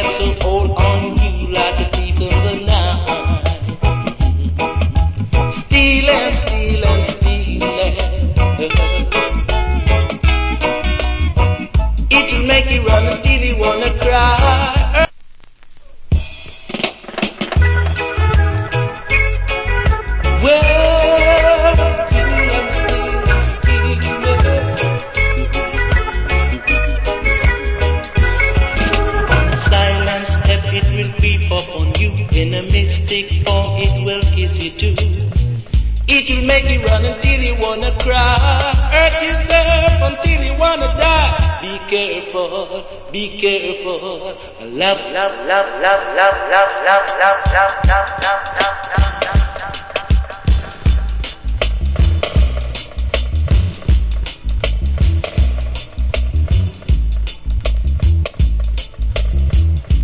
so hold on you like a thief in the night. Stealing, stealing, stealing. It'll make you run until you wanna cry. Well, stealing, stealing, stealing. On a silent step it will creep up on you. In a mystic form it will kiss you too. It will make you run until you wanna cry. Hurt yourself until you wanna die. Be careful, be careful. Love, love, love, love, love, love, love, love, love, love, love.